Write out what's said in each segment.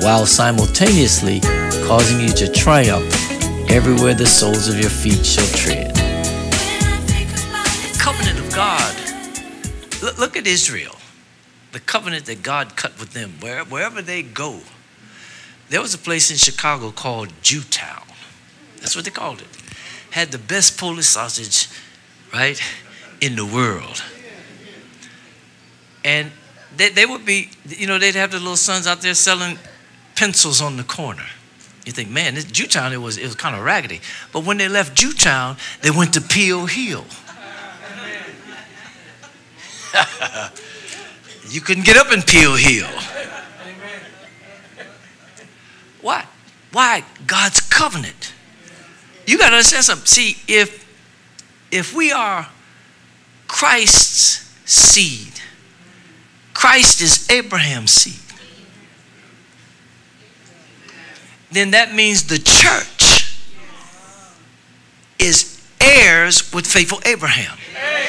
while simultaneously causing you to triumph everywhere the soles of your feet shall tread. The covenant of God. Look at Israel. The covenant that God cut with them, wherever they go. There was a place in Chicago called Jewtown. That's what they called it. Had the best Polish sausage, right, in the world. And they would be, they'd have the little sons out there selling pencils on the corner. You think, man, this Jewtown, it was kind of raggedy. But when they left Jewtown, they went to Peel Hill. You couldn't get up in Peel Hill. Why? Why? God's covenant. You got to understand something. See, if we are Christ's seed, Christ is Abraham's seed, then that means the church is heirs with faithful Abraham.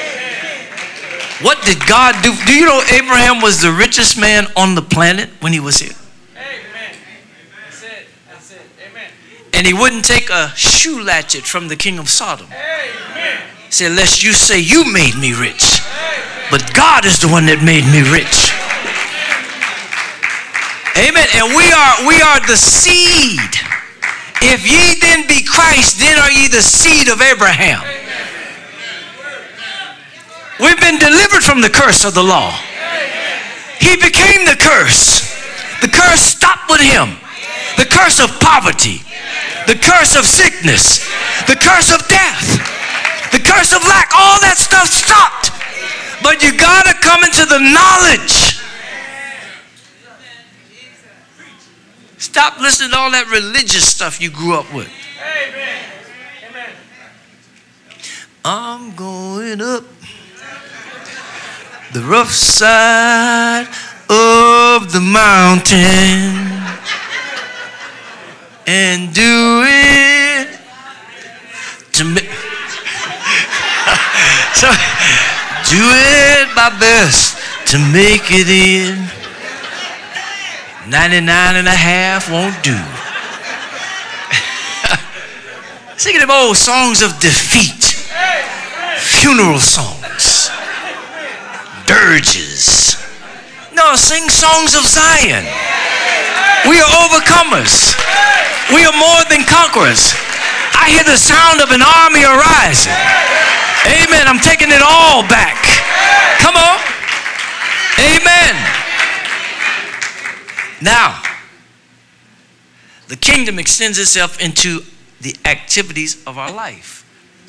What did God do? Do you know Abraham was the richest man on the planet when he was here? Amen. That's it. That's it. Amen. And he wouldn't take a shoe latchet from the king of Sodom. Amen. He said, lest you say you made me rich. Amen. But God is the one that made me rich. Amen. And we are the seed. If ye then be Christ, then are ye the seed of Abraham. We've been delivered from the curse of the law. He became the curse. The curse stopped with him. The curse of poverty. The curse of sickness. The curse of death. The curse of lack. All that stuff stopped. But you got to come into the knowledge. Stop listening to all that religious stuff you grew up with. I'm going up the rough side of the mountain and do it to me. So do it my best to make it in. 99 and a half won't do. Singing them old songs of defeat, funeral songs, dirges. No, sing songs of Zion. We are overcomers. We are more than conquerors. I hear the sound of an army arising. Amen. I'm taking it all back. Come on. Amen. Now, the kingdom extends itself into the activities of our life.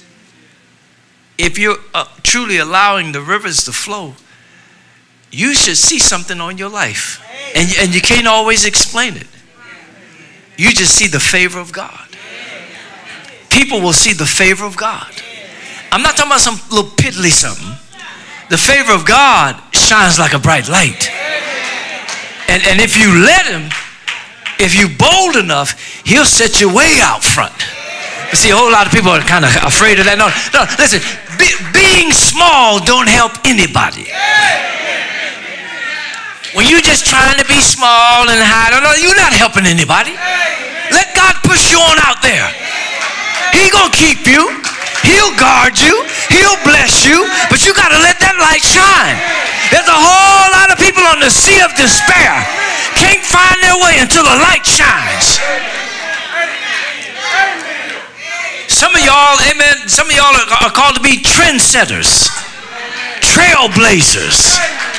If you're truly allowing the rivers to flow, you should see something on your life. And you can't always explain it. You just see the favor of God. People will see the favor of God. I'm not talking about some little piddly something. The favor of God shines like a bright light. And if you let him, if you're bold enough, he'll set you way out front. You see, a whole lot of people are kind of afraid of that. No, listen, being small don't help anybody. When you're just trying to be small and hide, no, you're not helping anybody. Let God push you on out there. He's going to keep you. He'll guard you. He'll bless you. But you got to let that light shine. There's a whole lot of people on the sea of despair. Can't find their way until the light shines. Some of y'all, amen, some of y'all are called to be trendsetters, trailblazers.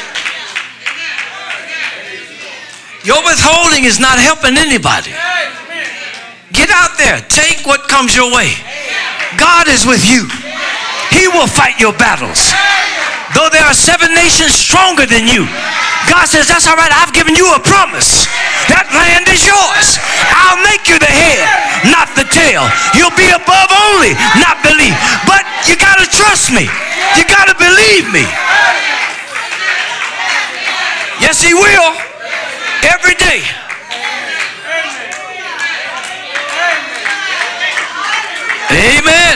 Your withholding is not helping anybody. Get out there. Take what comes your way. God is with you. He will fight your battles. Though there are 7 nations stronger than you, God says, that's all right. I've given you a promise. That land is yours. I'll make you the head, not the tail. You'll be above only, not beneath. But you got to trust me. You got to believe me. Yes, he will. Every day. Amen.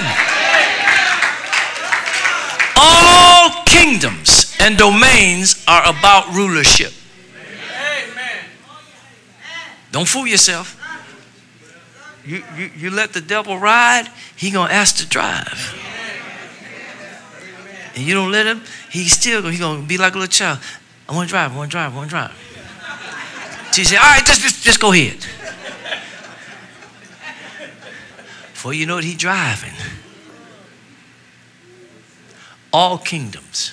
All kingdoms and domains are about rulership. Don't fool yourself. You let the devil ride, he going to ask to drive. And you don't let him, he's going to be like a little child. I want to drive. So you say, all right, just go ahead. Before you know it, he's driving. All kingdoms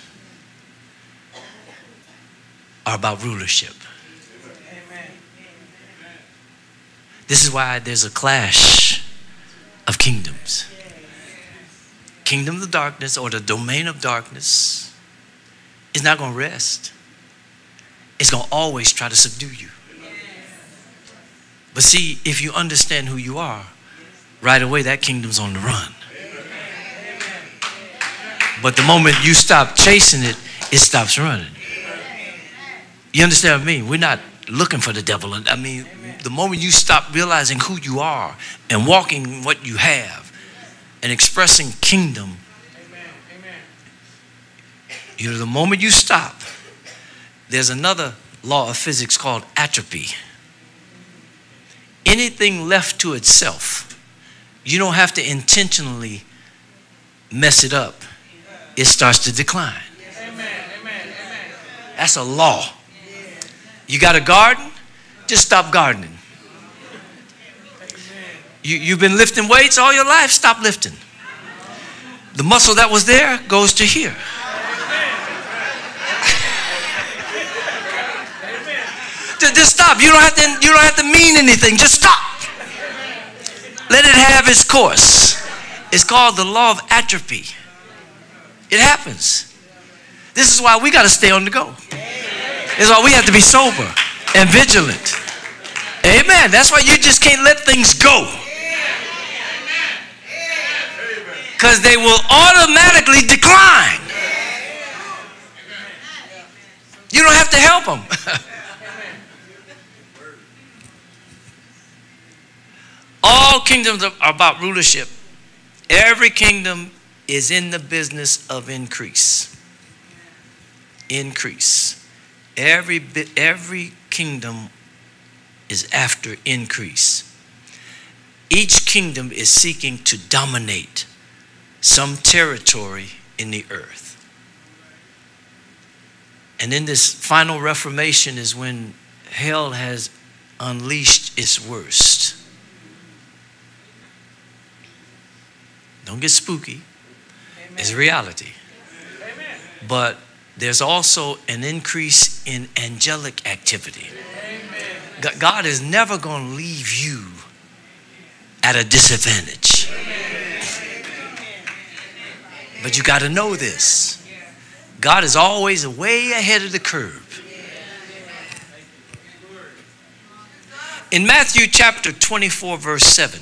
are about rulership. This is why there's a clash of kingdoms. Kingdom of darkness, or the domain of darkness, is not going to rest. It's going to always try to subdue you. But see, if you understand who you are, right away that kingdom's on the run. But the moment you stop chasing it, it stops running. You understand what I mean? We're not looking for the devil. I mean, the moment you stop realizing who you are and walking what you have and expressing kingdom, the moment you stop, there's another law of physics called entropy. Anything left to itself, you don't have to intentionally mess it up. It starts to decline. That's a law. You got a garden? Just stop gardening. You've been lifting weights all your life? Stop lifting. The muscle that was there goes to here. Just stop. You don't have to mean anything. Just stop. Let it have its course. It's called the law of atrophy. It happens. This is why we got to stay on the go. This is why we have to be sober and vigilant. Amen. That's why you just can't let things go. Because they will automatically decline. You don't have to help them. All kingdoms are about rulership. Every kingdom is in the business of increase. Increase. Every kingdom is after increase. Each kingdom is seeking to dominate some territory in the earth. And in this final reformation is when hell has unleashed its worst. Don't get spooky. Amen. It's reality. Amen. But there's also an increase in angelic activity. Amen. God is never going to leave you at a disadvantage. Amen. But you got to know this. God is always way ahead of the curve. In Matthew chapter 24, verse 7,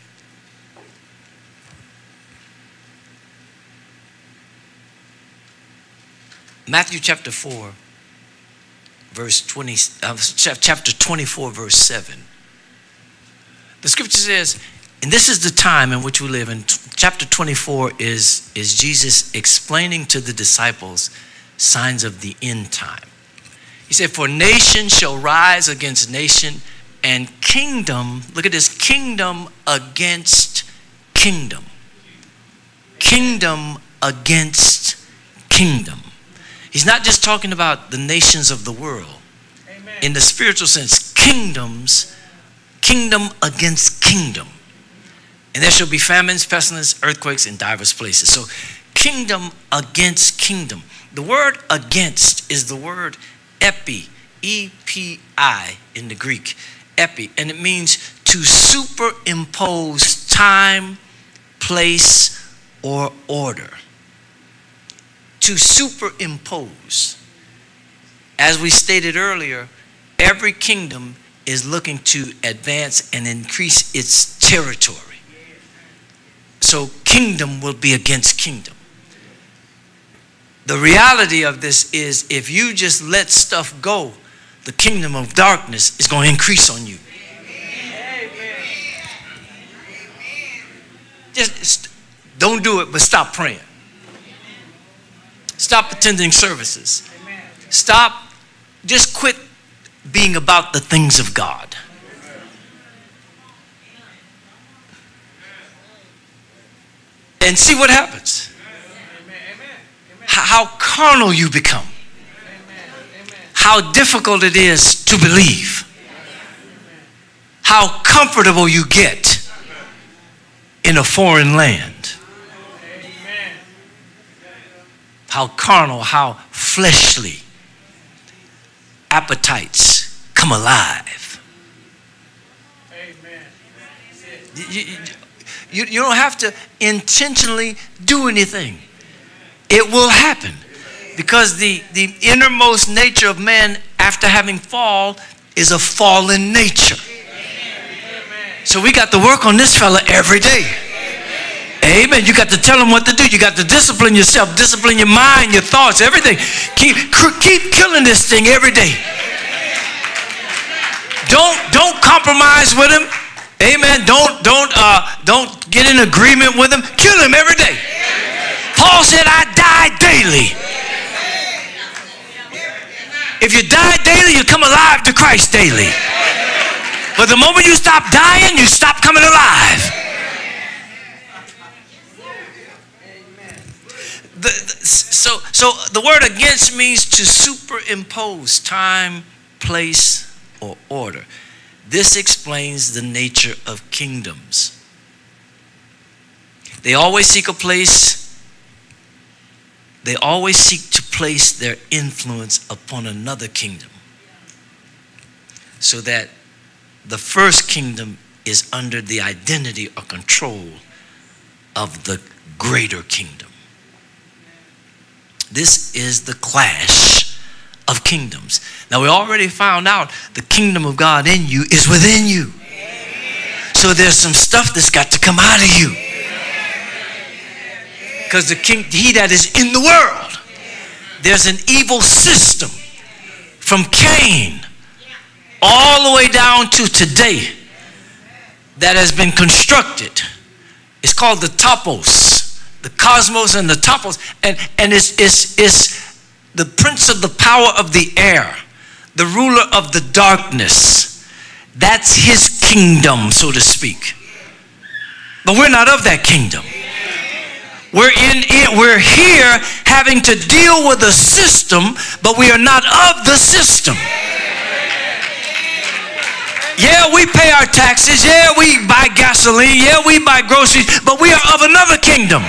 Matthew chapter 4, verse 20, chapter 24, verse 7. The scripture says, and this is the time in which we live. And chapter 24 is Jesus explaining to the disciples signs of the end time. He said, for nation shall rise against nation, and kingdom, look at this, kingdom against kingdom. Kingdom against kingdom. He's not just talking about the nations of the world. Amen. In the spiritual sense, kingdom against kingdom. And there shall be famines, pestilence, earthquakes in diverse places. So kingdom against kingdom. The word against is the word epi, E-P-I in the Greek, epi. And it means to superimpose time, place, or order. To superimpose. As we stated earlier, every kingdom is looking to advance and increase its territory. So kingdom will be against kingdom. The reality of this is if you just let stuff go, the kingdom of darkness is going to increase on you. Just don't do it, but stop praying. Stop attending services. Stop, just quit being about the things of God. and see what happens. How carnal you become. How difficult it is to believe. How comfortable you get in a foreign land. How carnal, how fleshly appetites come alive. You don't have to intentionally do anything. It will happen. Because the innermost nature of man after having fall is a fallen nature. So we got to work on this fella every day. Amen. You got to tell him what to do. You got to discipline yourself, discipline your mind, your thoughts, everything. Keep killing this thing every day. Don't compromise with him. Amen. Don't get in agreement with him. Kill him every day. Paul said, I die daily. If you die daily, you come alive to Christ daily. But the moment you stop dying, you stop coming alive. So the word against means to superimpose time, place, or order. This explains the nature of kingdoms. They always seek a place. They always seek to place their influence upon another kingdom, so that the first kingdom is under the identity or control of the greater kingdom. This is the clash of kingdoms. Now, we already found out the kingdom of God in you is within you. So there's some stuff that's got to come out of you. Because he that is in the world, there's an evil system from Cain all the way down to today that has been constructed. It's called the topos, the cosmos and the topos, and it's the prince of the power of the air, the ruler of the darkness. That's his kingdom, so to speak. But we're not of that kingdom. We're here having to deal with a system, but we are not of the system. Yeah, we pay our taxes. Yeah, we buy gasoline. Yeah, we buy groceries, but we are of another kingdom.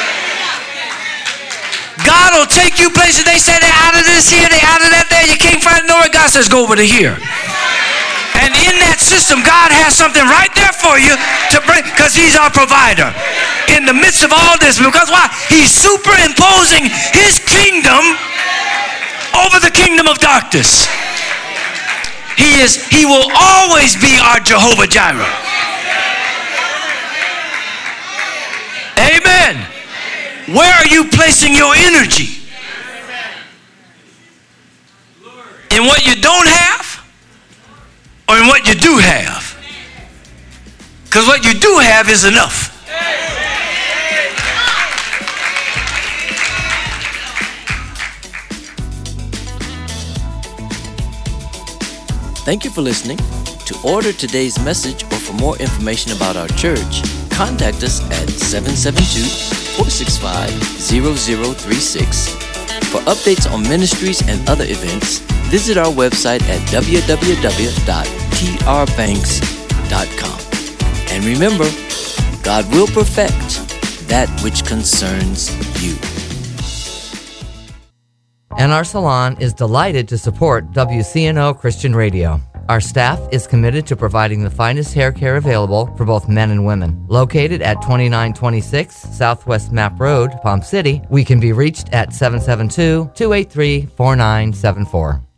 God will take you places. They say they're out of this here, they're out of that there. You can't find nowhere. God says, go over to here. And in that system, God has something right there for you to bring, because he's our provider. In the midst of all this, because why? He's superimposing his kingdom over the kingdom of darkness. He will always be our Jehovah Jireh. Amen. Where are you placing your energy? In what you don't have or in what you do have? Because what you do have is enough. Thank you for listening. To order today's message or for more information about our church, contact us at 772-465-0036. For updates on ministries and other events, visit our website at www.trbanks.com. And remember, God will perfect that which concerns you. NR Salon is delighted to support WCNO Christian Radio. Our staff is committed to providing the finest hair care available for both men and women. Located at 2926 Southwest Map Road, Palm City, we can be reached at 772-283-4974.